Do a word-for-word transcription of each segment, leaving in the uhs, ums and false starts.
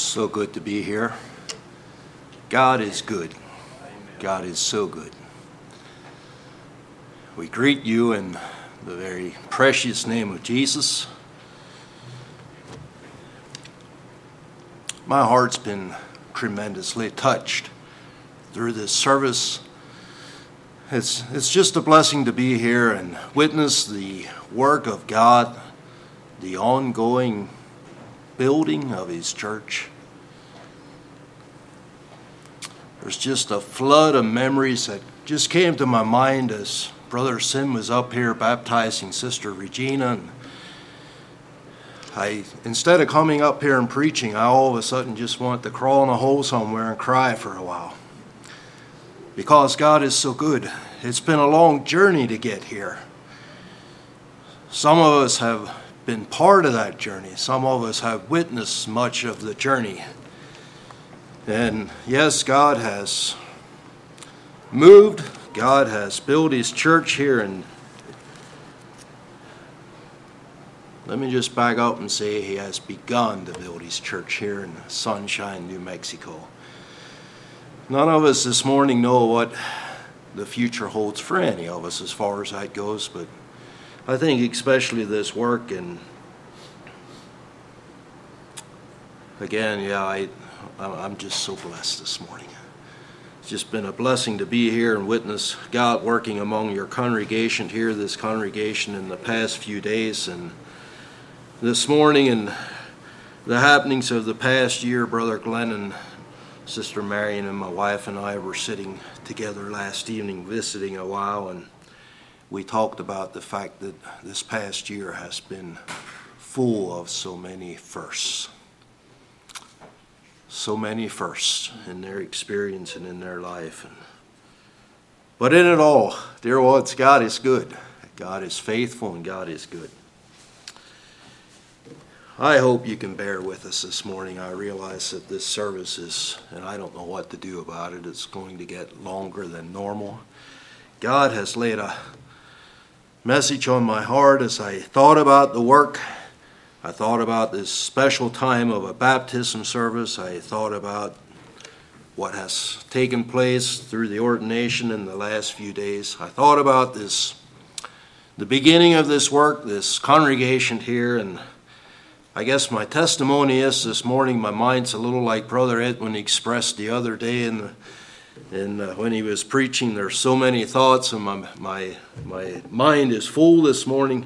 So good to be here. God is good. God is so good. We greet you in the very precious name of Jesus. My heart's been tremendously touched through this service. It's, it's just a blessing to be here and witness the work of God, the ongoing building of His church. There's just a flood of memories that just came to my mind as Brother Sim was up here baptizing Sister Regina. And I, instead of coming up here and preaching, I all of a sudden just want to crawl in a hole somewhere and cry for a while. Because God is so good. It's been a long journey to get here. Some of us have been part of that journey. Some of us have witnessed much of the journey. And yes, God has moved. God has built His church here. And let me just back up and say He has begun to build His church here in Sunshine, New Mexico. None of us this morning know what the future holds for any of us as far as that goes, but I think especially this work, and again, yeah, I, I'm just so blessed this morning. It's just been a blessing to be here and witness God working among your congregation here, this congregation in the past few days, and this morning and the happenings of the past year. Brother Glenn and Sister Marion and my wife and I were sitting together last evening visiting a while, and we talked about the fact that this past year has been full of so many firsts. So many firsts in their experience and in their life. And, but in it all, dear ones, God is good. God is faithful and God is good. I hope you can bear with us this morning. I realize that this service is, and I don't know what to do about it, it's going to get longer than normal. God has laid a message on my heart as I thought about the work. I thought about this special time of a baptism service. I thought about what has taken place through the ordination in the last few days. I thought about this, the beginning of this work, this congregation here, and I guess my testimony is this morning, my mind's a little like Brother Edwin expressed the other day in the, in, uh, when he was preaching. There's so many thoughts, and my, my, my mind is full this morning.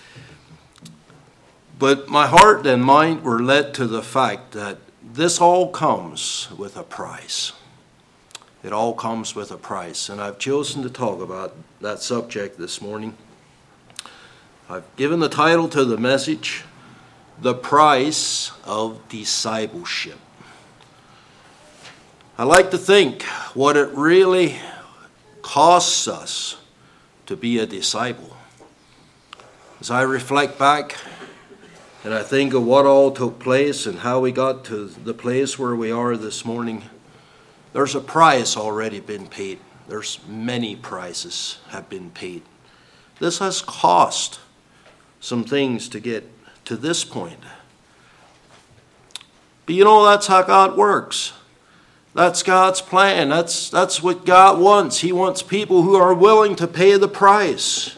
But my heart and mind were led to the fact that this all comes with a price. It all comes with a price. And I've chosen to talk about that subject this morning. I've given the title to the message, The Price of Discipleship. I like to think what it really costs us to be a disciple. As I reflect back and I think of what all took place and how we got to the place where we are this morning, there's a price already been paid. There's many prices have been paid. This has cost some things to get to this point. But you know, that's how God works. That's God's plan. That's, that's what God wants. He wants people who are willing to pay the price.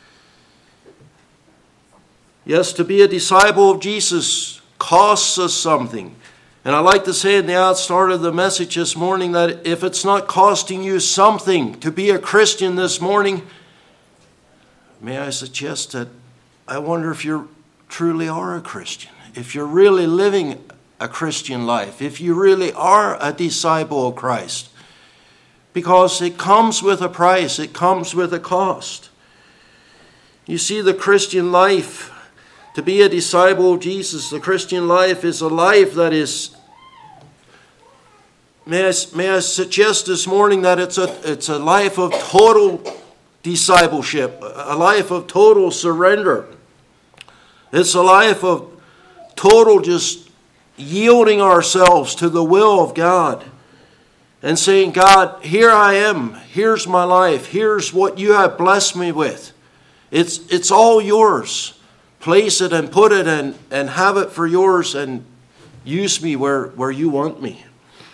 Yes, to be a disciple of Jesus costs us something. And I like to say in the outstart of the message this morning that if it's not costing you something to be a Christian this morning, may I suggest that I wonder if you truly are a Christian. If you're really living a Christian life. If you really are a disciple of Christ. Because it comes with a price. It comes with a cost. You see, the Christian life, to be a disciple of Jesus, the Christian life is a life that is, may I, may I suggest this morning that it's a, it's a life of total discipleship, a life of total surrender. It's a life of total just yielding ourselves to the will of God and saying, God, here I am, here's my life, here's what you have blessed me with. It's, it's all yours. Place it and put it and, and have it for yours, and use me where, where you want me.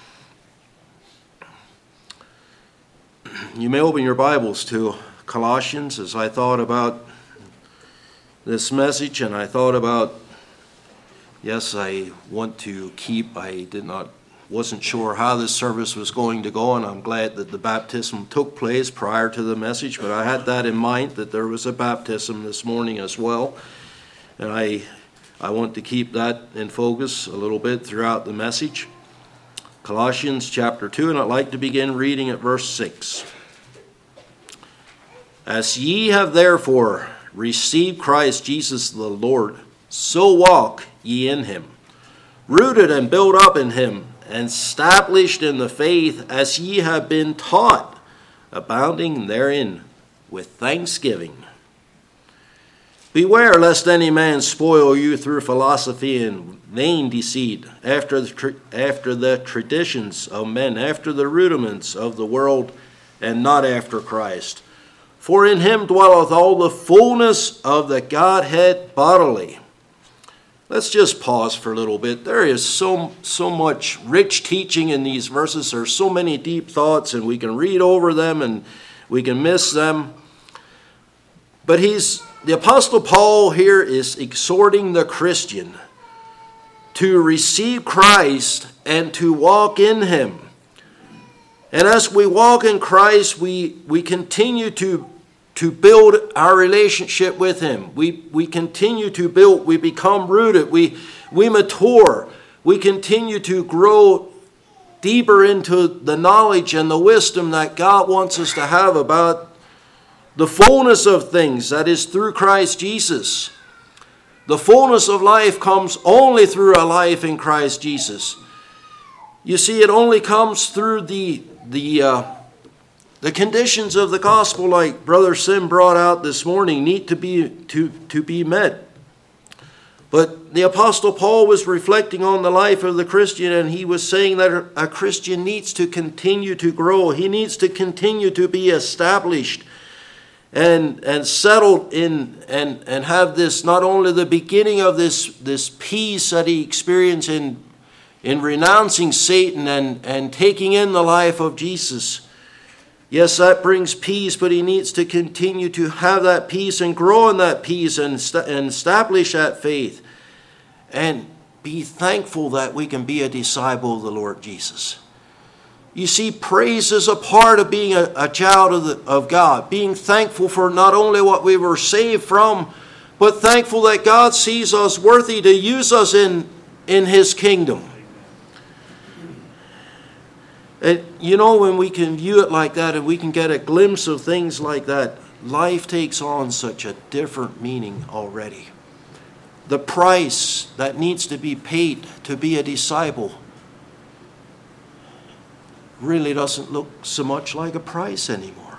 You may open your Bibles to Colossians. As I thought about this message, and I thought about, yes, I want to keep, I did not, wasn't sure how this service was going to go, and I'm glad that the baptism took place prior to the message, but I had that in mind, that there was a baptism this morning as well, and I, I want to keep that in focus a little bit throughout the message. Colossians chapter two, and I'd like to begin reading at verse six. As ye have therefore received Christ Jesus the Lord, so walk ye in him, rooted and built up in him, and established in the faith as ye have been taught, abounding therein with thanksgiving. Beware lest any man spoil you through philosophy and vain deceit, after the, tra- after the traditions of men, after the rudiments of the world, and not after Christ. For in him dwelleth all the fullness of the Godhead bodily. Let's just pause for a little bit. There is so, so much rich teaching in these verses. There are so many deep thoughts, and we can read over them and we can miss them. But he's the Apostle Paul here is exhorting the Christian to receive Christ and to walk in him. And as we walk in Christ, we, we continue to, to build our relationship with him. We, we continue to build, we become rooted, we, we mature, we continue to grow deeper into the knowledge and the wisdom that God wants us to have about the fullness of things, that is through Christ Jesus. The fullness of life comes only through a life in Christ Jesus. You see, it only comes through the the uh, the conditions of the gospel, like Brother Sim brought out this morning, need to be to to be met. But the Apostle Paul was reflecting on the life of the Christian, and he was saying that a Christian needs to continue to grow. He needs to continue to be established and and settled in, and and have this, not only the beginning of this this peace that he experienced in in renouncing Satan and, and taking in the life of Jesus. Yes, that brings peace, but he needs to continue to have that peace and grow in that peace and, st- and establish that faith. And be thankful that we can be a disciple of the Lord Jesus. You see, praise is a part of being a, a child of, the, of God. Being thankful for not only what we were saved from, but thankful that God sees us worthy to use us in, in his kingdom. And you know, when we can view it like that and we can get a glimpse of things like that, life takes on such a different meaning already. The price that needs to be paid to be a disciple really doesn't look so much like a price anymore.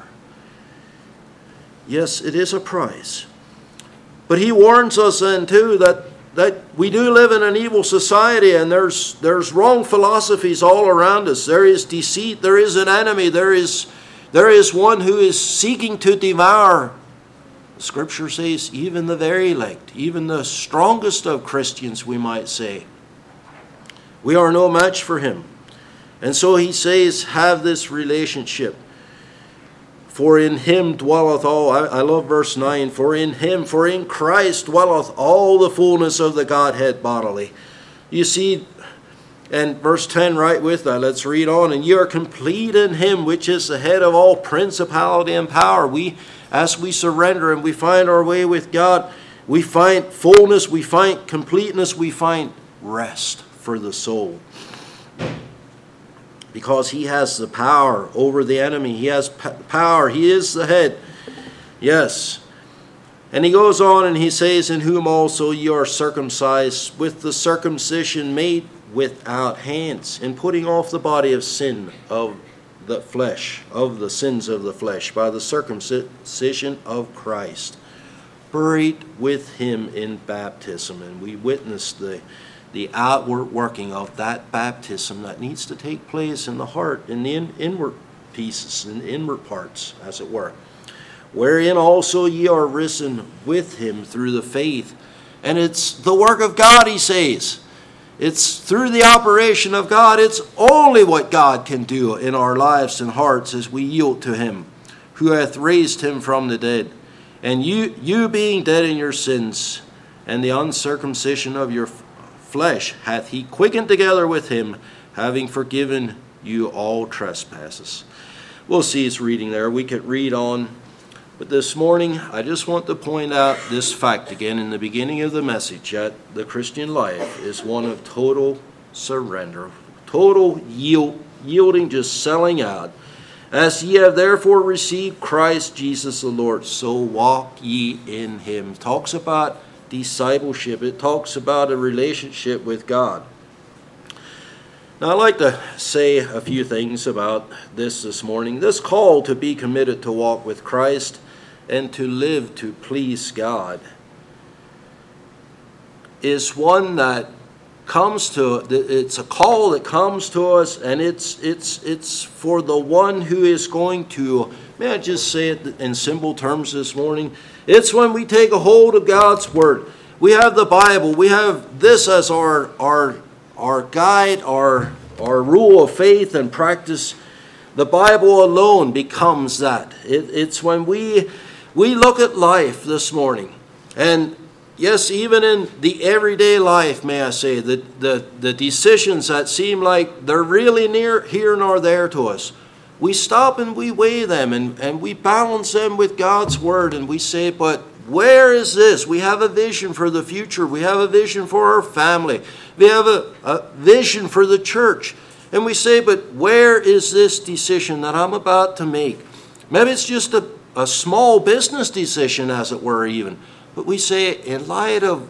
Yes, it is a price. But he warns us then too that that we do live in an evil society, and there's there's wrong philosophies all around us. There is deceit, there is an enemy, there is there is one who is seeking to devour. Scripture says even the very elect, even the strongest of Christians, we might say. We are no match for him. And so he says, have this relationship. For in him dwelleth all, I, I love verse nine, for in him, for in Christ dwelleth all the fullness of the Godhead bodily. You see, and verse ten right with that, let's read on. And ye are complete in him, which is the head of all principality and power. We, as we surrender and we find our way with God, we find fullness, we find completeness, we find rest for the soul. Because he has the power over the enemy. He has p- power. He is the head. Yes. And he goes on and he says, in whom also ye are circumcised with the circumcision made without hands, in putting off the body of sin of the flesh, of the sins of the flesh, by the circumcision of Christ, buried with him in baptism. And we witnessed the the outward working of that baptism that needs to take place in the heart, in the in, inward pieces, in inward parts, as it were. Wherein also ye are risen with him through the faith. And it's the work of God, he says. It's through the operation of God. It's only what God can do in our lives and hearts as we yield to him, who hath raised him from the dead. And you, you being dead in your sins, and the uncircumcision of your flesh, hath he quickened together with him, having forgiven you all trespasses. We'll see it's reading there. We could read on. But this morning, I just want to point out this fact again in the beginning of the message, that the Christian life is one of total surrender, total yield, yielding, just selling out. As ye have therefore received Christ Jesus the Lord, so walk ye in him. It talks about discipleship. It talks about a relationship with God. Now, I'd like to say a few things about this this morning. This call to be committed to walk with Christ and to live to please God is one that comes to, it's a call that comes to us, and it's it's it's for the one who is going to, may I just say it in simple terms this morning? It's when we take a hold of God's Word. We have the Bible. We have this as our our our guide, our our rule of faith and practice. The Bible alone becomes that. It, it's when we we look at life this morning, and yes, even in the everyday life, may I say, the, the, the decisions that seem like they're really near here nor there to us, we stop and we weigh them, and, and we balance them with God's Word, and we say, but where is this? We have a vision for the future. We have a vision for our family. We have a, a vision for the church. And we say, but where is this decision that I'm about to make? Maybe it's just a, a small business decision, as it were, even. But we say, in light of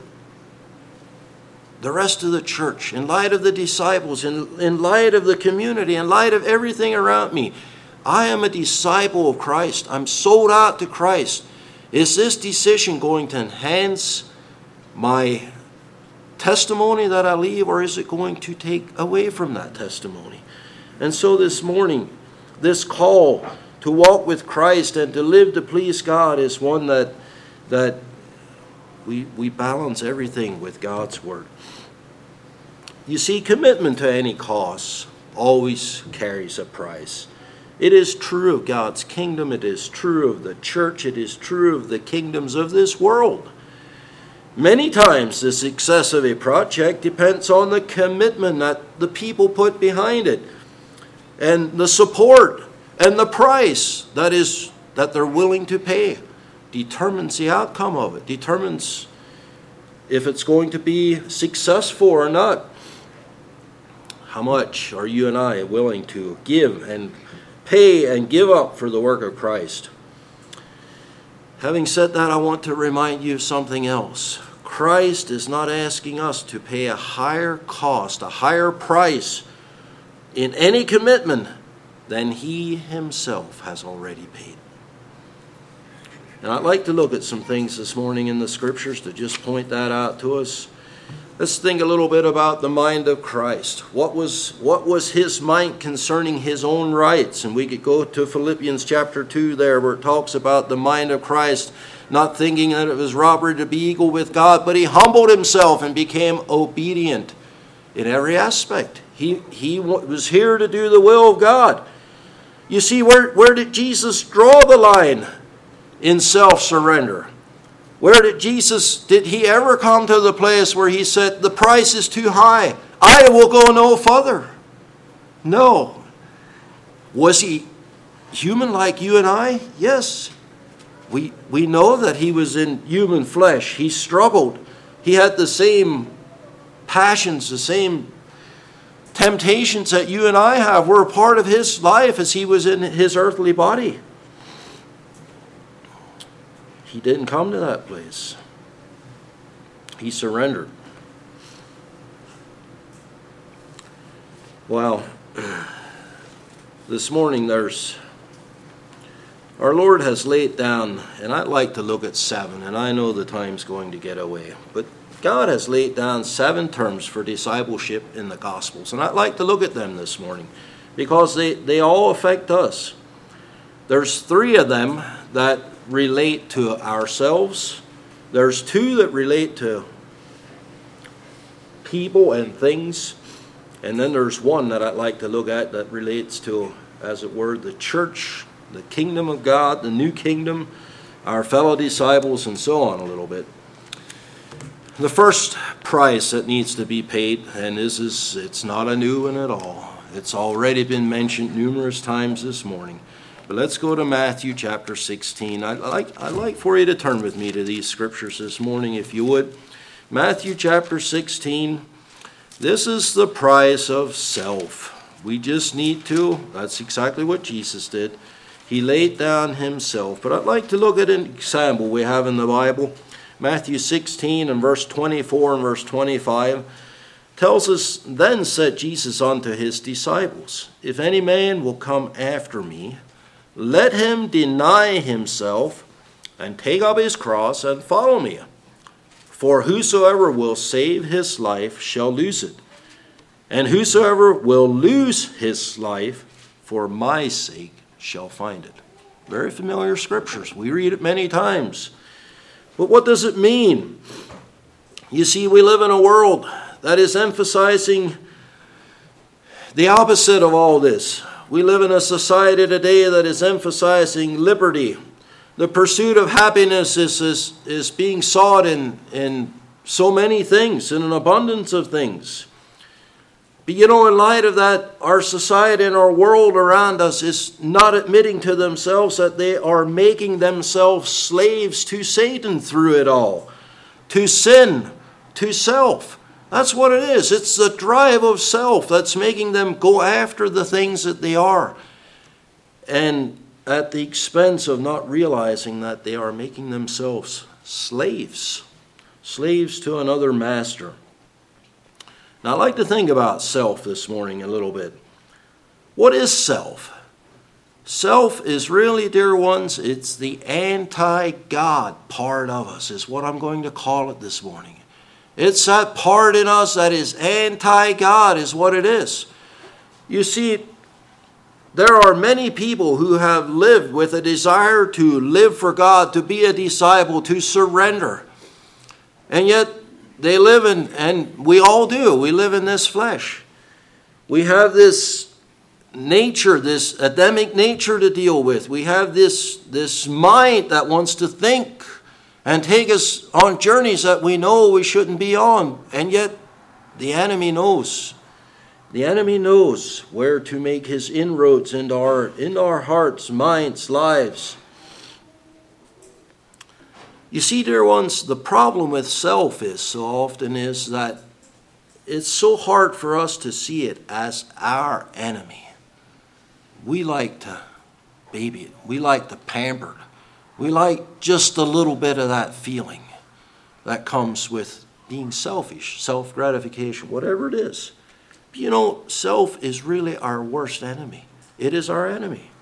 the rest of the church, in light of the disciples, in, in light of the community, in light of everything around me, I am a disciple of Christ. I'm sold out to Christ. Is this decision going to enhance my testimony that I leave, or is it going to take away from that testimony? And so this morning, this call to walk with Christ and to live to please God is one that that we we balance everything with God's Word. You see, commitment to any cause always carries a price. It is true of God's kingdom. It is true of the church. It is true of the kingdoms of this world. Many times the success of a project depends on the commitment that the people put behind it, and the support and the price that is that they're willing to pay determines the outcome of it, determines if it's going to be successful or not. How much are you and I willing to give and pay and give up for the work of Christ? Having said that, I want to remind you of something else. Christ is not asking us to pay a higher cost, a higher price in any commitment than He Himself has already paid. And I'd like to look at some things this morning in the Scriptures to just point that out to us. Let's think a little bit about the mind of Christ. What was what was His mind concerning His own rights? And we could go to Philippians chapter two there, where it talks about the mind of Christ, not thinking that it was robbery to be equal with God, but He humbled Himself and became obedient in every aspect. He, he was here to do the will of God. You see, where, where did Jesus draw the line in self-surrender? Where did Jesus, did He ever come to the place where He said, the price is too high, I will go no further? No. Was He human like you and I? Yes. We, we know that He was in human flesh. He struggled. He had the same passions, the same temptations that you and I have were a part of His life as He was in His earthly body. He didn't come to that place. He surrendered. Well, this morning there's, our Lord has laid down, and I'd like to look at seven, and I know the time's going to get away, but God has laid down seven terms for discipleship in the Gospels, and I'd like to look at them this morning because they, they all affect us. There's three of them that relate to ourselves. There's two that relate to people and things. And then there's one that I'd like to look at that relates to, as it were, the church, the kingdom of God, the new kingdom, our fellow disciples, and so on a little bit. The first price that needs to be paid, and this is, it's not a new one at all. It's already been mentioned numerous times this morning. But let's go to Matthew chapter sixteen. I'd like, I'd like for you to turn with me to these scriptures this morning, if you would. Matthew chapter sixteen. This is the price of self. We just need to, that's exactly what Jesus did. He laid down himself. But I'd like to look at an example we have in the Bible. Matthew sixteen and verse twenty-four and verse twenty-five tells us, Then said Jesus unto his disciples, If any man will come after me, let him deny himself and take up his cross and follow me. For whosoever will save his life shall lose it, and whosoever will lose his life for my sake shall find it. Very familiar scriptures. We read it many times. But what does it mean? You see, we live in a world that is emphasizing the opposite of all this. We live in a society today that is emphasizing liberty. The pursuit of happiness is, is, is being sought in, in so many things, in an abundance of things. But you know, in light of that, our society and our world around us is not admitting to themselves that they are making themselves slaves to Satan through it all, to sin, to self. That's what it is. It's the drive of self that's making them go after the things that they are, and at the expense of not realizing that they are making themselves slaves, slaves to another master. Now, I'd like to think about self this morning a little bit. What is self? Self is really, dear ones, it's the anti-God part of us, is what I'm going to call it this morning. It's that part in us that is anti-God, is what it is. You see, there are many people who have lived with a desire to live for God, to be a disciple, to surrender. And yet they live in, and we all do, we live in this flesh. We have this nature, this Adamic nature to deal with. We have this, this mind that wants to think and take us on journeys that we know we shouldn't be on. And yet the enemy knows. The enemy knows where to make his inroads into our, into our hearts, minds, lives. You see, dear ones, the problem with self is so often is that it's so hard for us to see it as our enemy. We like to baby it. We like to pamper it. We like just a little bit of that feeling that comes with being selfish, self-gratification, whatever it is. But you know, self is really our worst enemy. It is our enemy.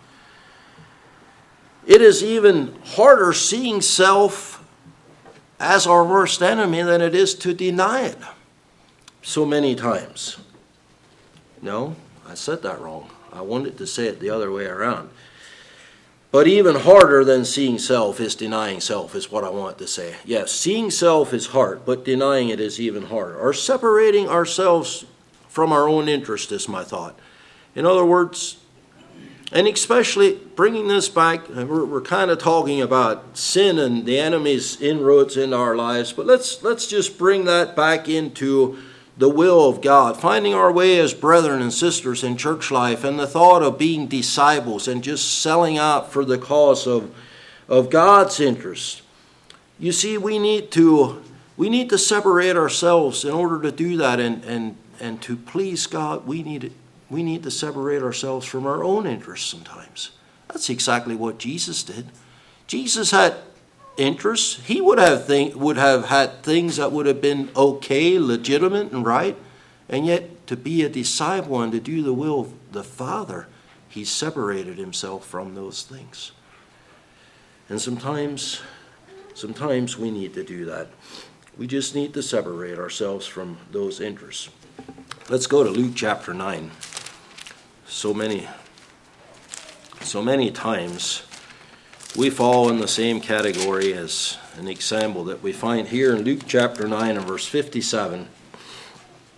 It is even harder seeing self as our worst enemy than it is to deny it so many times. No, I said that wrong. I wanted to say it the other way around. But even harder than seeing self is denying self, is what I want to say. Yes, seeing self is hard, but denying it is even harder. Or separating ourselves from our own interest is my thought. In other words, and especially bringing this back, we're, we're kind of talking about sin and the enemy's inroads into our lives, but let's let's just bring that back into the will of God, finding our way as brethren and sisters in church life, and the thought of being disciples and just selling out for the cause of, of God's interest. You see, we need to we need to separate ourselves in order to do that, and and, and to please God, we need we need to separate ourselves from our own interests sometimes. That's exactly what Jesus did. Jesus had interests. He would have think, would have had things that would have been okay, legitimate, and right. And yet, to be a disciple and to do the will of the Father, he separated himself from those things. And sometimes, sometimes we need to do that. We just need to separate ourselves from those interests. Let's go to Luke chapter nine. So many, so many times we fall in the same category as an example that we find here in Luke chapter nine and verse fifty-seven.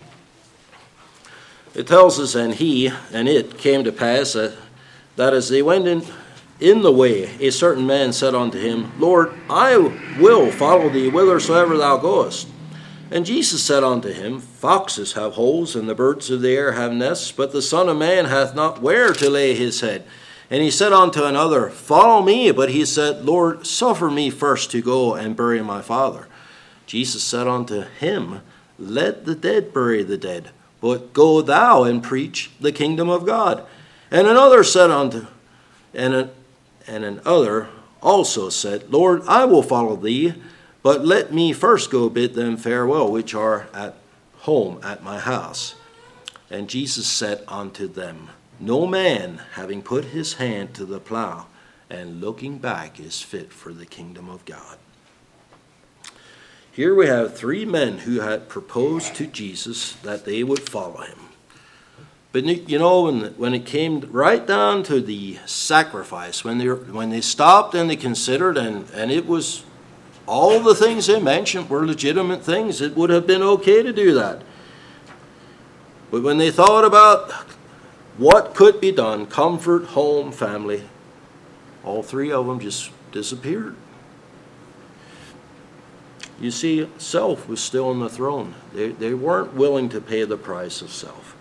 It tells us, and he, and it came to pass that, that as they went in, in the way, a certain man said unto him, Lord, I will follow thee whithersoever thou goest. And Jesus said unto him, Foxes have holes, and the birds of the air have nests, but the Son of Man hath not where to lay his head. And he said unto another, Follow me. But he said, Lord, suffer me first to go and bury my father. Jesus said unto him, Let the dead bury the dead, but go thou and preach the kingdom of God. And another said unto, and, a, and another also said, Lord, I will follow thee, but let me first go bid them farewell, which are at home at my house. And Jesus said unto them, No man, having put his hand to the plow and looking back, is fit for the kingdom of God. Here we have three men who had proposed to Jesus that they would follow him. But you know, when, when it came right down to the sacrifice, when they, when they stopped and they considered, and, and it was all the things they mentioned were legitimate things, it would have been okay to do that. But when they thought about what could be done, comfort, home, family, all three of them just disappeared. You see, self was still on the throne. They, they weren't willing to pay the price of self.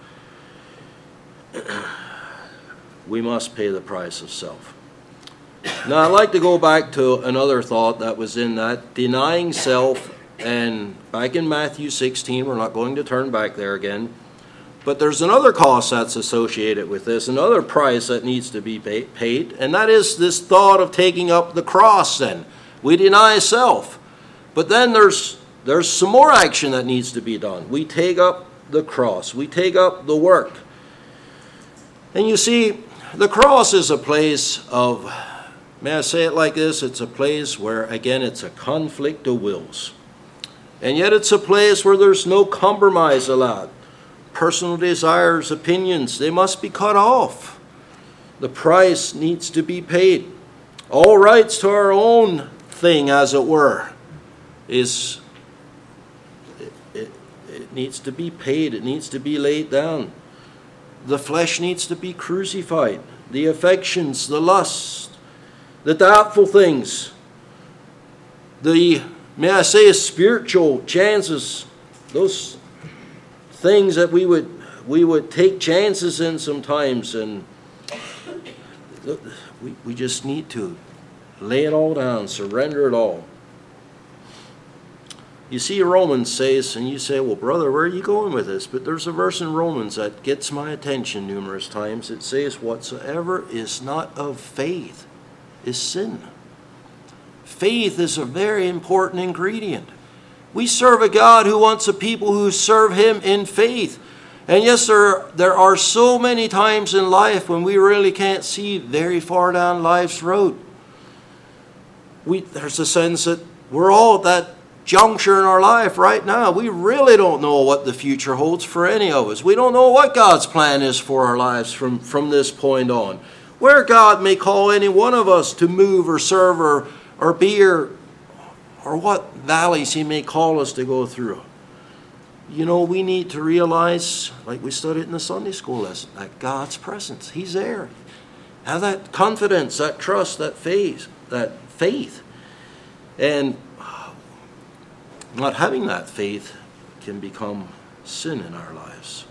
We must pay the price of self. Now, I'd like to go back to another thought that was in that, denying self, and back in Matthew sixteen, we're not going to turn back there again, but there's another cost that's associated with this, another price that needs to be paid, and that is this thought of taking up the cross then. We deny self. But then there's there's some more action that needs to be done. We take up the cross. We take up the work. And you see, the cross is a place of, may I say it like this, it's a place where, again, it's a conflict of wills. And yet it's a place where there's no compromise allowed. Personal desires, opinions, they must be cut off. The price needs to be paid. All rights to our own thing, as it were, is it, it, it needs to be paid. It needs to be laid down. The flesh needs to be crucified. The affections, the lusts, the doubtful things, the, may I say, spiritual chances, those things that we would we would take chances in sometimes, and we, we just need to lay it all down, surrender it all. You see, Romans says, and you say, well, brother, where are you going with this? But there's a verse in Romans that gets my attention numerous times. It says, whatsoever is not of faith is sin. Faith is a very important ingredient. We serve a God who wants a people who serve him in faith. And yes, there, there are so many times in life when we really can't see very far down life's road. We, there's a sense that we're all at that juncture in our life right now. We really don't know what the future holds for any of us. We don't know what God's plan is for our lives from, from this point on. Where God may call any one of us to move or serve or, or be, or, or what valleys he may call us to go through. You know, we need to realize, like we studied in the Sunday school lesson, that God's presence, he's there. Have that confidence, that trust, that faith, that faith. And not having that faith can become sin in our lives.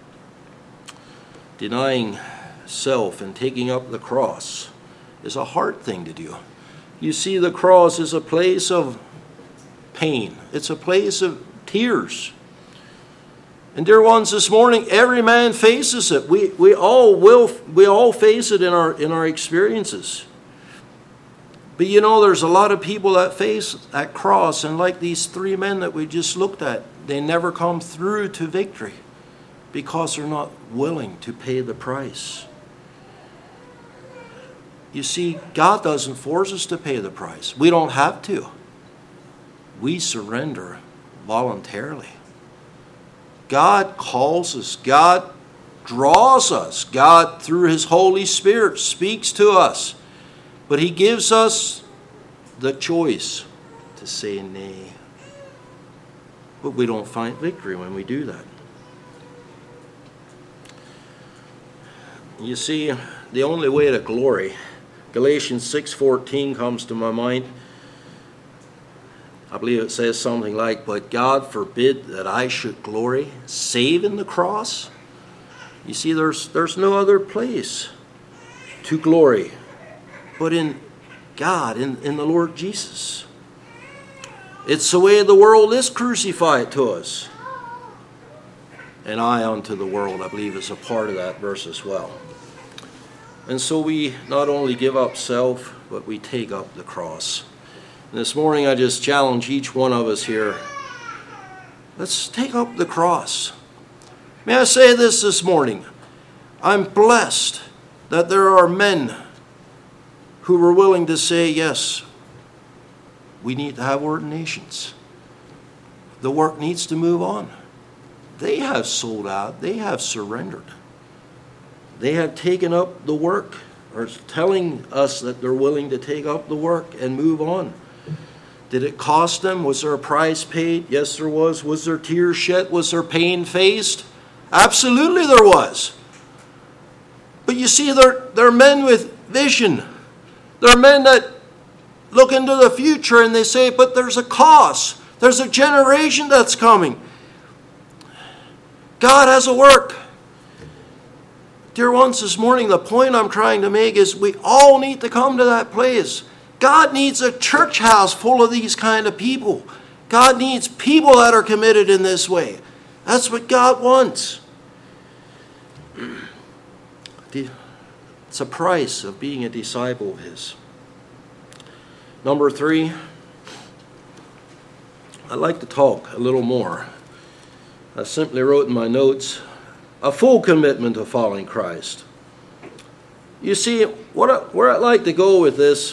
Denying self and taking up the cross is a hard thing to do. You see, the cross is a place of pain. It's a place of tears. And dear ones, this morning, every man faces it. We we all will we all face it in our in our experiences. But you know, there's a lot of people that face that cross, and like these three men that we just looked at, they never come through to victory because they're not willing to pay the price. You see, God doesn't force us to pay the price. We don't have to. We surrender voluntarily. God calls us. God draws us. God, through his Holy Spirit, speaks to us. But he gives us the choice to say nay. But we don't find victory when we do that. You see, the only way to glory, Galatians six fourteen comes to my mind. I believe it says something like, but God forbid that I should glory, save in the cross. You see, there's, there's no other place to glory but in God, in, in the Lord Jesus. It's the way the world is crucified to us. And I unto the world, I believe, is a part of that verse as well. And so we not only give up self, but we take up the cross. And this morning I just challenge each one of us here. Let's take up the cross. May I say this this morning? I'm blessed that there are men who were willing to say, yes, we need to have ordinations. The work needs to move on. They have sold out. They have surrendered. They have taken up the work, or telling us that they're willing to take up the work and move on. Did it cost them? Was there a price paid? Yes, there was. Was there tears shed? Was there pain faced? Absolutely there was. But you see, they're, they're men with vision. They're men that look into the future and they say, but there's a cost. There's a generation that's coming. God has a work. Dear ones, this morning the point I'm trying to make is we all need to come to that place. God needs a church house full of these kind of people. God needs people that are committed in this way. That's what God wants. It's a price of being a disciple of His. Number three, I'd like to talk a little more. I simply wrote in my notes, a full commitment to following Christ. You see, what I, where I'd like to go with this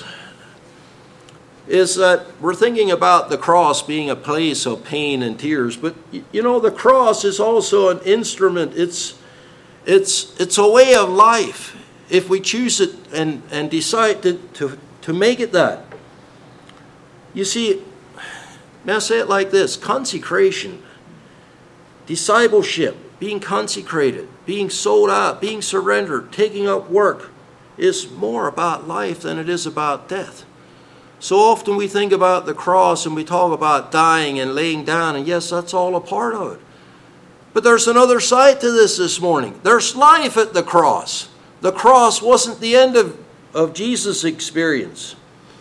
is that we're thinking about the cross being a place of pain and tears, but you know, the cross is also an instrument. It's it's it's a way of life if we choose it and, and decide to, to, to make it that. You see, may I say it like this? Consecration, discipleship, being consecrated, being sold out, being surrendered, taking up work is more about life than it is about death. So often we think about the cross and we talk about dying and laying down, and yes, that's all a part of it. But there's another side to this this morning. There's life at the cross. The cross wasn't the end of, of Jesus' experience.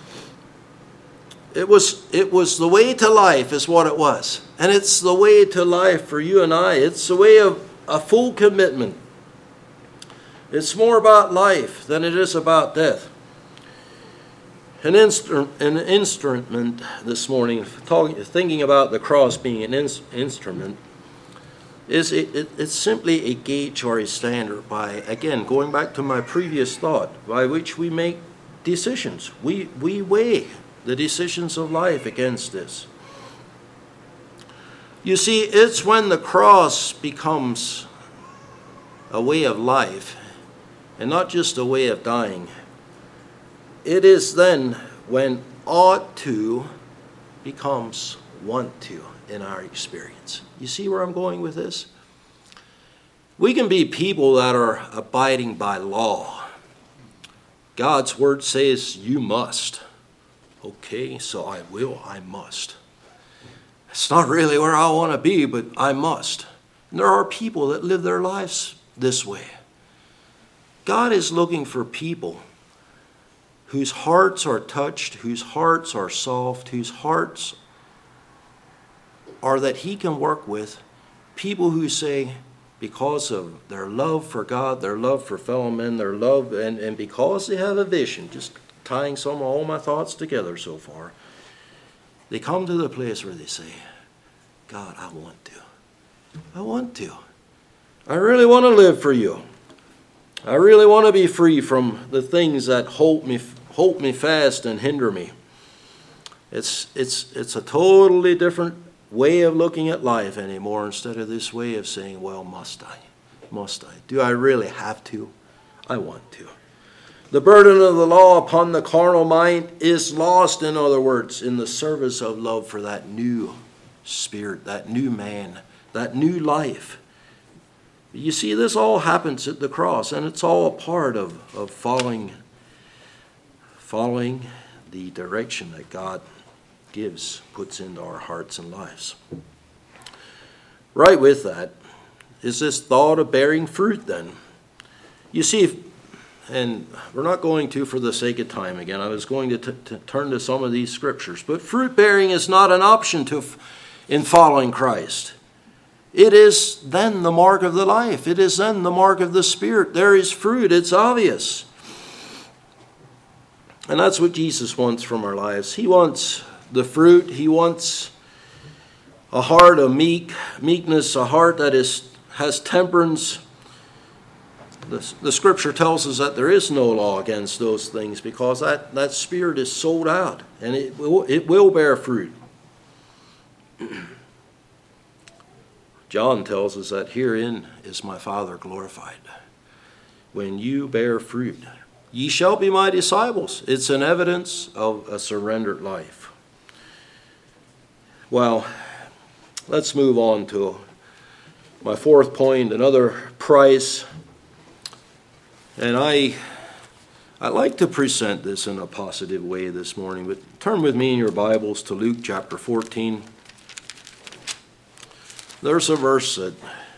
It was, it was the way to life is what it was. And it's the way to life for you and I. It's the way of a full commitment. It's more about life than it is about death. An, instru- an instrument this morning, talking, thinking about the cross being an in- instrument, is it, it, it's simply a gauge or a standard by, again, going back to my previous thought, by which we make decisions. We, we weigh the decisions of life against this. You see, it's when the cross becomes a way of life and not just a way of dying. It is then when ought to becomes want to in our experience. You see where I'm going with this? We can be people that are abiding by law. God's word says you must. Okay, so I will, I must. It's not really where I want to be, but I must. And there are people that live their lives this way. God is looking for people whose hearts are touched, whose hearts are soft, whose hearts are that He can work with. People who say, because of their love for God, their love for fellow men, their love, and, and because they have a vision, just tying some of all my thoughts together so far, they come to the place where they say, God, I want to. I want to. I really want to live for you. I really want to be free from the things that hold me hold me fast and hinder me. It's it's it's a totally different way of looking at life anymore, instead of this way of saying, well, must I? Must I? Do I really have to? I want to. The burden of the law upon the carnal mind is lost, in other words, in the service of love for that new spirit, that new man, that new life. You see, this all happens at the cross, and it's all a part of, of following, following the direction that God gives, puts into our hearts and lives. Right with that is this thought of bearing fruit then. You see, if, and we're not going to for the sake of time again. I was going to, t- to turn to some of these scriptures. But fruit bearing is not an option to f- in following Christ. It is then the mark of the life. It is then the mark of the Spirit. There is fruit. It's obvious. And that's what Jesus wants from our lives. He wants the fruit. He wants a heart of meek, meekness, a heart that is has temperance. The, the Scripture tells us that there is no law against those things because that, that spirit is sold out and it will, it will bear fruit. John tells us that herein is my Father glorified. When you bear fruit, ye shall be my disciples. It's an evidence of a surrendered life. Well, let's move on to my fourth point, another price. And I I like to present this in a positive way this morning, but turn with me in your Bibles to Luke chapter fourteen. There's a verse that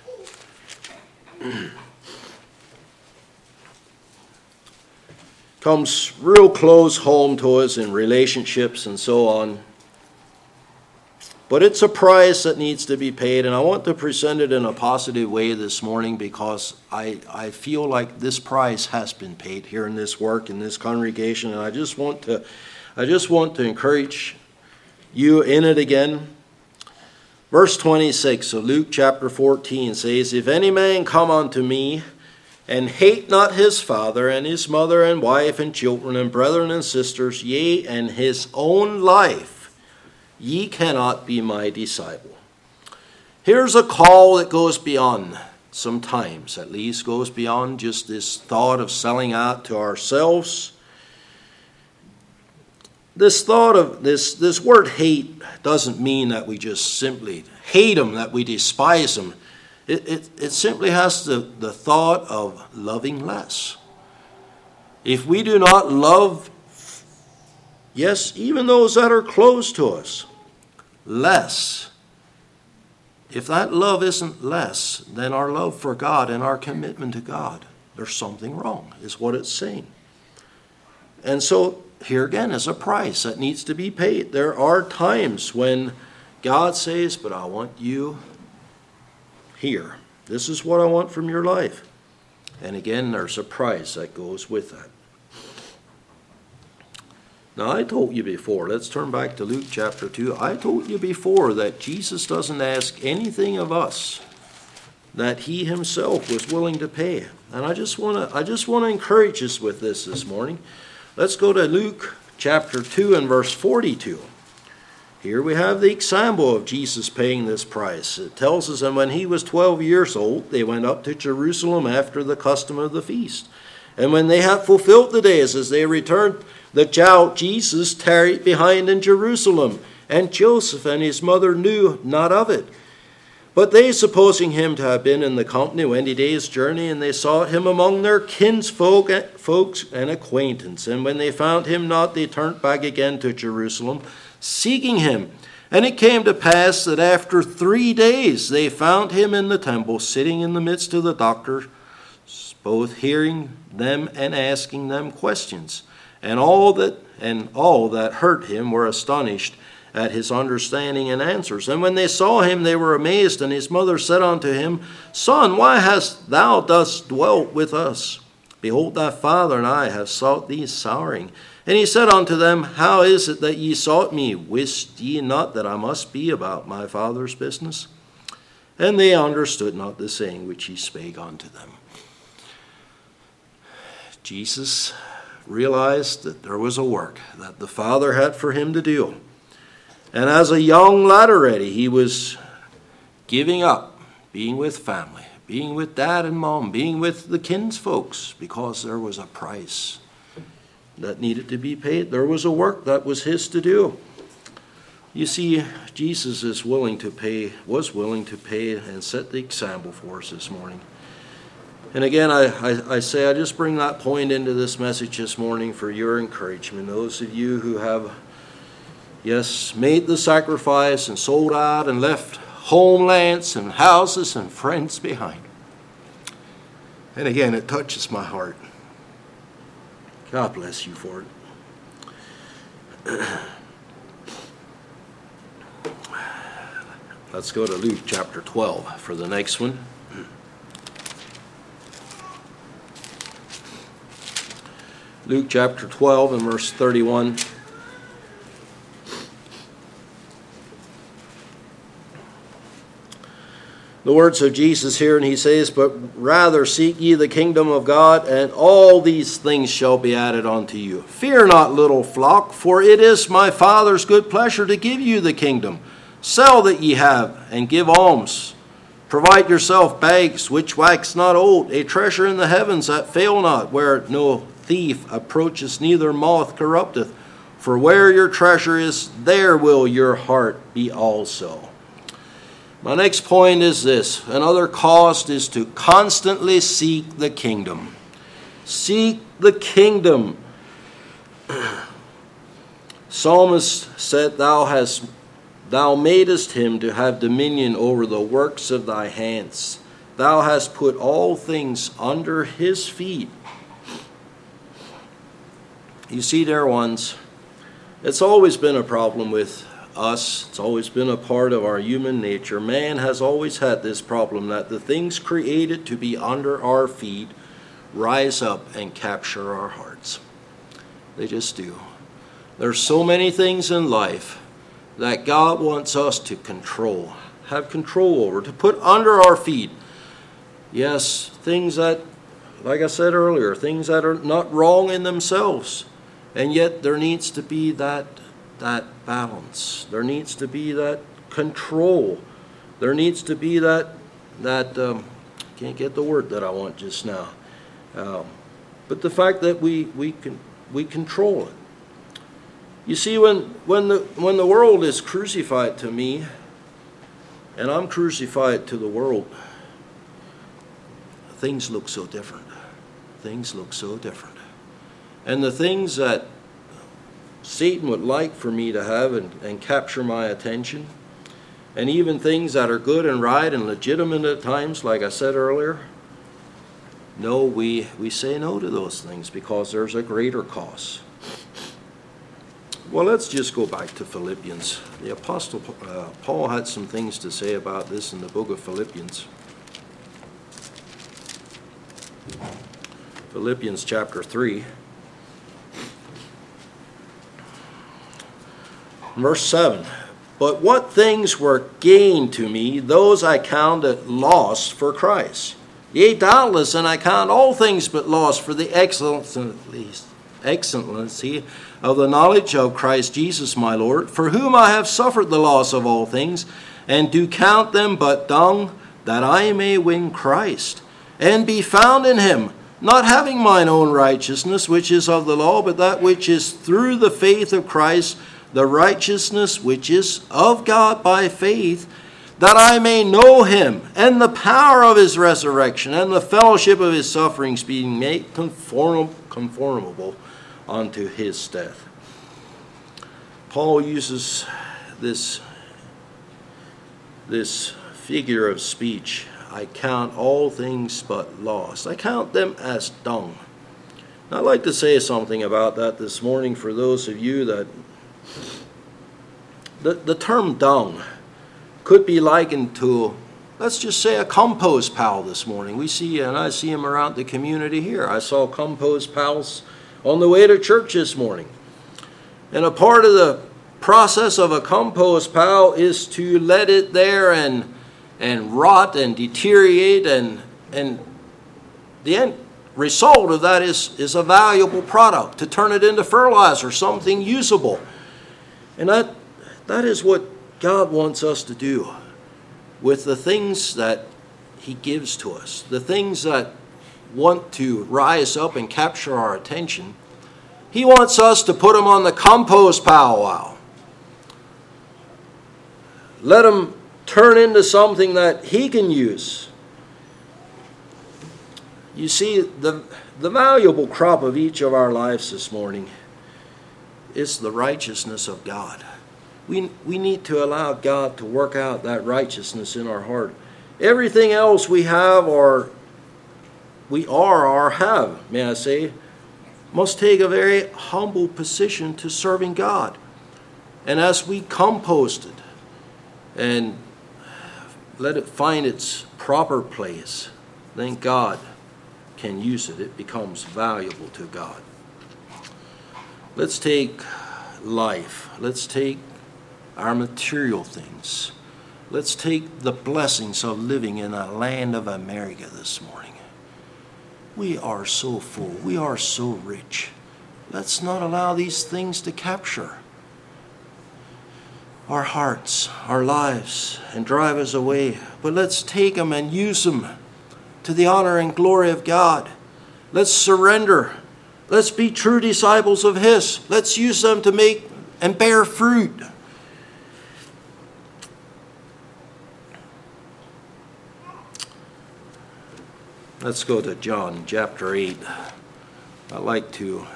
comes real close home to us in relationships and so on. But it's a price that needs to be paid, and I want to present it in a positive way this morning because I, I feel like this price has been paid here in this work, in this congregation, and I just want to I just want to encourage you in it again. Verse twenty-six of Luke chapter fourteen says, If any man come unto me, and hate not his father, and his mother, and wife, and children, and brethren, and sisters, yea, and his own life, ye cannot be my disciple. Here's a call that goes beyond, sometimes at least, goes beyond just this thought of selling out to ourselves. This thought of, this, this word hate doesn't mean that we just simply hate them, that we despise them. It, it, it simply has the, the thought of loving less. If we do not love, yes, even those that are close to us, less, if that love isn't less than our love for God and our commitment to God, there's something wrong, is what it's saying. And so here again is a price that needs to be paid. There are times when God says, but I want you here. This is what I want from your life. And again, there's a price that goes with that. Now, I told you before, let's turn back to Luke chapter two. I told you before that Jesus doesn't ask anything of us that he himself was willing to pay. And I just want to I just want to encourage us with this this morning. Let's go to Luke chapter two and verse forty-two. Here we have the example of Jesus paying this price. It tells us, and when he was twelve years old, they went up to Jerusalem after the custom of the feast. And when they had fulfilled the days, as they returned, the child Jesus tarried behind in Jerusalem, and Joseph and his mother knew not of it. But they, supposing him to have been in the company, went a day's journey, and they sought him among their kinsfolk folks and acquaintance. And when they found him not, they turned back again to Jerusalem, seeking him. And it came to pass that after three days they found him in the temple, sitting in the midst of the doctors, both hearing them and asking them questions. And all that and all that heard him were astonished at his understanding and answers. And when they saw him, they were amazed. And his mother said unto him, Son, why hast thou thus dwelt with us? Behold, thy father and I have sought thee souring. And he said unto them, How is it that ye sought me? Wist ye not that I must be about my father's business? And they understood not the saying which he spake unto them. Jesus realized that there was a work that the Father had for him to do. And as a young lad already, he was giving up being with family, being with dad and mom, being with the kinsfolks, because there was a price that needed to be paid. There was a work that was his to do. You see, Jesus is willing to pay, was willing to pay and set the example for us this morning. And again, I, I, I say I just bring that point into this message this morning for your encouragement. Those of you who have, yes, made the sacrifice and sold out and left homelands and houses and friends behind. And again, it touches my heart. God bless you for it. Let's go to Luke chapter twelve for the next one. Luke chapter twelve and verse thirty-one. The words of Jesus here, and he says, "But rather seek ye the kingdom of God, and all these things shall be added unto you. Fear not, little flock, for it is my Father's good pleasure to give you the kingdom. Sell that ye have, and give alms. Provide yourself bags which wax not old, a treasure in the heavens that fail not, where no thief approacheth, neither moth corrupteth. For where your treasure is, there will your heart be also." My next point is this. Another cost is to constantly seek the kingdom. Seek the kingdom. Psalmist said, Thou hast, thou madest him to have dominion over the works of thy hands. Thou hast put all things under his feet. You see, dear ones, it's always been a problem with us. It's always been a part of our human nature. Man has always had this problem that the things created to be under our feet rise up and capture our hearts. They just do. There's so many things in life that God wants us to control, have control over, to put under our feet. Yes, things that, like I said earlier, things that are not wrong in themselves. And yet there needs to be that that balance. There needs to be that control. There needs to be that, that um, can't get the word that I want just now. Um, but the fact that we, we, can, we control it. You see, when, when, the, when the world is crucified to me, and I'm crucified to the world, things look so different. Things look so different. And the things that Satan would like for me to have and, and capture my attention, and even things that are good and right and legitimate at times, like I said earlier, no, we, we say no to those things because there's a greater cost. Well, let's just go back to Philippians. The Apostle uh, Paul had some things to say about this in the book of Philippians. Philippians chapter three. Verse seven, "But what things were gained to me, those I counted loss for Christ. Yea, doubtless, and I count all things but loss for the excellency of the knowledge of Christ Jesus my Lord, for whom I have suffered the loss of all things, and do count them but dung, that I may win Christ, and be found in him, not having mine own righteousness, which is of the law, but that which is through the faith of Christ, the righteousness which is of God by faith, that I may know him, and the power of his resurrection, and the fellowship of his sufferings, being made conform, conformable unto his death." Paul uses this, this figure of speech. I count all things but loss. I count them as dung. Now, I'd like to say something about that this morning for those of you that The, the term dung could be likened to, let's just say, a compost pile this morning. We see, and I see them around the community here. I saw compost piles on the way to church this morning. And a part of the process of a compost pile is to let it there and, and rot and deteriorate, and, and the end result of that is, is a valuable product, to turn it into fertilizer, something usable. And that That is what God wants us to do with the things that he gives to us, the things that want to rise up and capture our attention. He wants us to put them on the compost pile while. Let them turn into something that he can use. You see, the, the valuable crop of each of our lives this morning is the righteousness of God. We, we need to allow God to work out that righteousness in our heart. Everything else we have or we are or have, may I say, must take a very humble position to serving God. And as we compost it and let it find its proper place, then God can use it. It becomes valuable to God. Let's take life. Let's take our material things. Let's take the blessings of living in a land of America this morning. We are so full. We are so rich. Let's not allow these things to capture our hearts, our lives, and drive us away. But let's take them and use them to the honor and glory of God. Let's surrender. Let's be true disciples of His. Let's use them to make and bear fruit. Let's go to John chapter eight. I'd like to.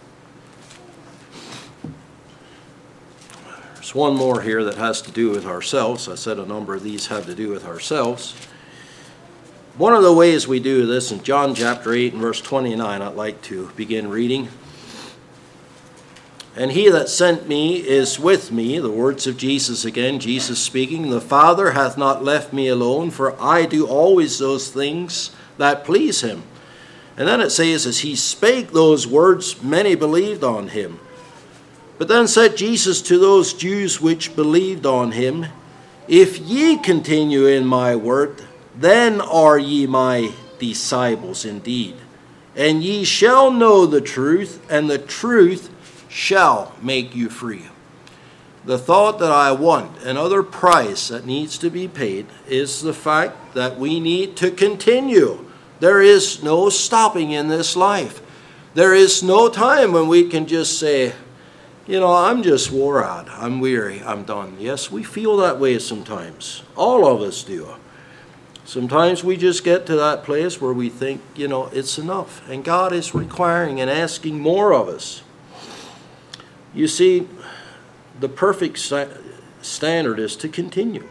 There's one more here that has to do with ourselves. I said a number of these have to do with ourselves. One of the ways we do this in John chapter eight and verse twenty-nine, I'd like to begin reading. And he that sent me is with me, the words of Jesus again, Jesus speaking, the Father hath not left me alone, for I do always those things that please him. And then it says, as he spake those words, many believed on him. But then said Jesus to those Jews which believed on him, if ye continue in my word, then are ye my disciples indeed. And ye shall know the truth, and the truth shall make you free. The thought that I want, another price that needs to be paid, is the fact that we need to continue. There is no stopping in this life. There is no time when we can just say, you know, I'm just wore out. I'm weary. I'm done. Yes, we feel that way sometimes. All of us do. Sometimes we just get to that place where we think, you know, it's enough. And God is requiring and asking more of us. You see, the perfect sta- standard is to continue.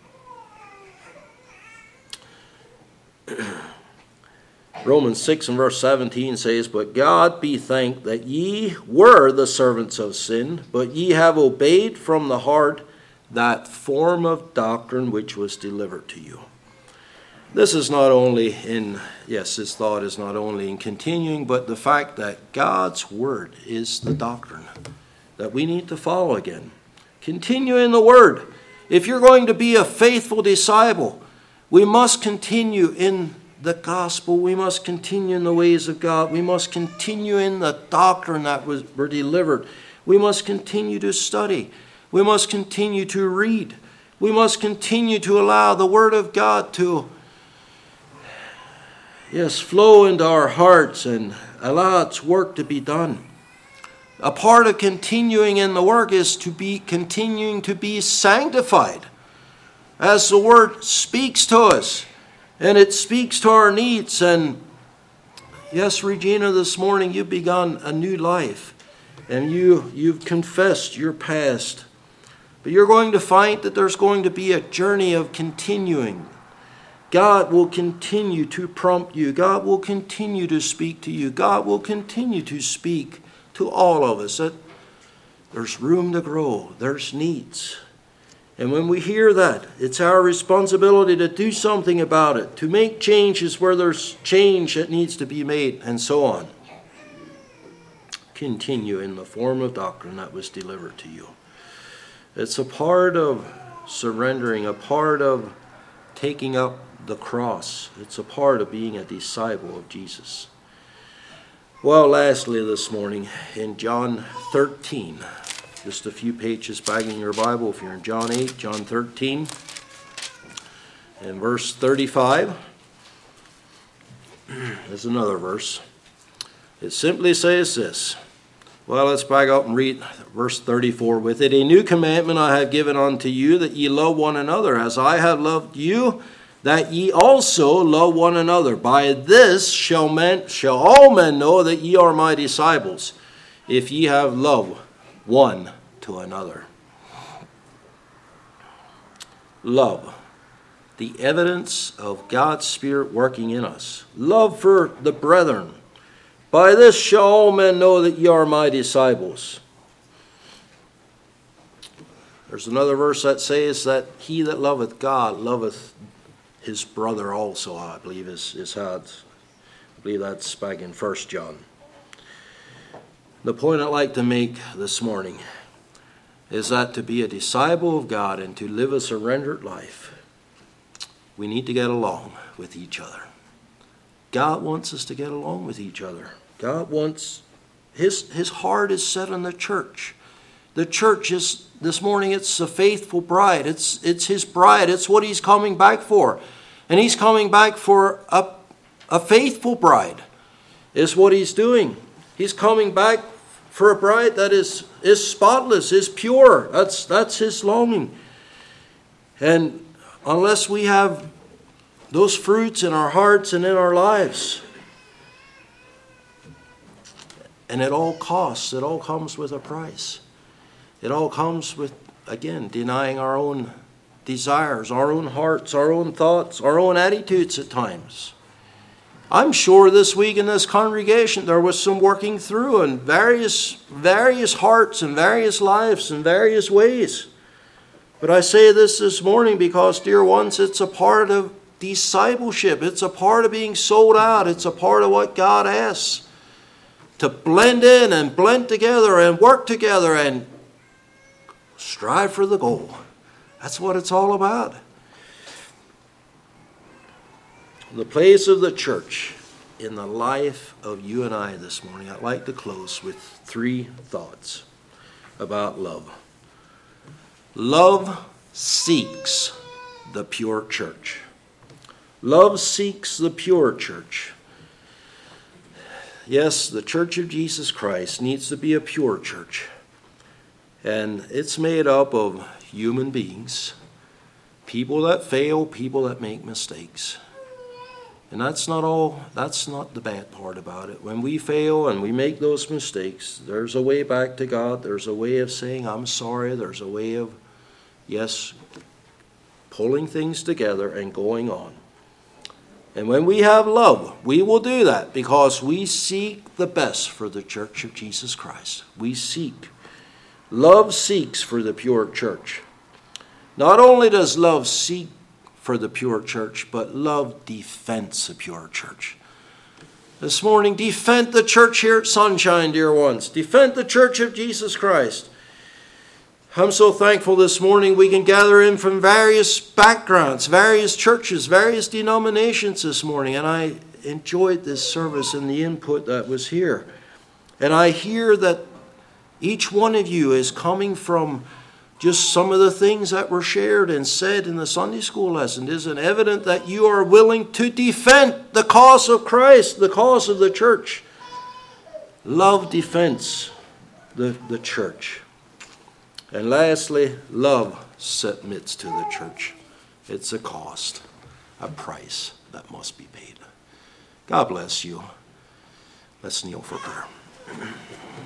Romans six and verse seventeen says, but God be thanked that ye were the servants of sin, but ye have obeyed from the heart that form of doctrine which was delivered to you. This is not only in, yes, this thought is not only in continuing, but the fact that God's word is the doctrine that we need to follow again. Continue in the word. If you're going to be a faithful disciple, we must continue in the gospel. We must continue in the ways of God. We must continue in the doctrine that was were delivered. We must continue to study. We must continue to read. We must continue to allow the word of God to, yes, flow into our hearts and allow its work to be done. A part of continuing in the work is to be continuing to be sanctified as the word speaks to us. And it speaks to our needs. And yes, Regina, this morning you've begun a new life. And you, you've confessed your past. But you're going to find that there's going to be a journey of continuing. God will continue to prompt you. God will continue to speak to you. God will continue to speak to all of us. That there's room to grow. There's needs. And when we hear that, it's our responsibility to do something about it, to make changes where there's change that needs to be made, and so on. Continue in the form of doctrine that was delivered to you. It's a part of surrendering, a part of taking up the cross. It's a part of being a disciple of Jesus. Well, lastly this morning, in John thirteen, just a few pages back in your Bible, if you're in John eight, John thirteen, and verse thirty-five, there's another verse. It simply says this. Well, let's back up and read verse thirty-four with it. A new commandment I have given unto you, that ye love one another. As I have loved you, that ye also love one another. By this shall men shall all men know that ye are my disciples, if ye have love one to another. Love, the evidence of God's Spirit working in us. Love for the brethren. By this shall all men know that ye are my disciples. There's another verse that says that he that loveth God loveth his brother also, I believe is, is how it's, I believe that's back in First John. The point I'd like to make this morning is that to be a disciple of God and to live a surrendered life, we need to get along with each other. God wants us to get along with each other. God wants, his, his heart is set on the church. The church is, this morning, it's a faithful bride. It's, it's his bride. It's what he's coming back for. And he's coming back for a, a faithful bride, is what he's doing. He's coming back for a bride that is, is spotless, is pure. That's, that's his longing. And unless we have those fruits in our hearts and in our lives, and it all costs, it all comes with a price. It all comes with, again, denying our own desires, our own hearts, our own thoughts, our own attitudes at times. I'm sure this week in this congregation there was some working through in various, various hearts and various lives in various ways. But I say this this morning because, dear ones, it's a part of discipleship. It's a part of being sold out. It's a part of what God asks. To blend in and blend together and work together and strive for the goal. That's what it's all about. The place of the church in the life of you and I this morning, I'd like to close with three thoughts about love. Love seeks the pure church. Love seeks the pure church. Yes, the Church of Jesus Christ needs to be a pure church. And it's made up of human beings, people that fail, people that make mistakes. And that's not all, that's not the bad part about it. When we fail and we make those mistakes, there's a way back to God. There's a way of saying, I'm sorry. There's a way of, yes, pulling things together and going on. And when we have love, we will do that because we seek the best for the Church of Jesus Christ. We seek. Love seeks for the pure church. Not only does love seek for the pure church, but love defends the pure church. This morning, defend the church here at Sunshine, dear ones. Defend the Church of Jesus Christ. I'm so thankful this morning we can gather in from various backgrounds, various churches, various denominations this morning. And I enjoyed this service and the input that was here. And I hear that each one of you is coming from just some of the things that were shared and said in the Sunday school lesson. It is evident that you are willing to defend the cause of Christ, the cause of the church. Love defends the, the church. And lastly, love submits to the church. It's a cost, a price that must be paid. God bless you. Let's kneel for prayer.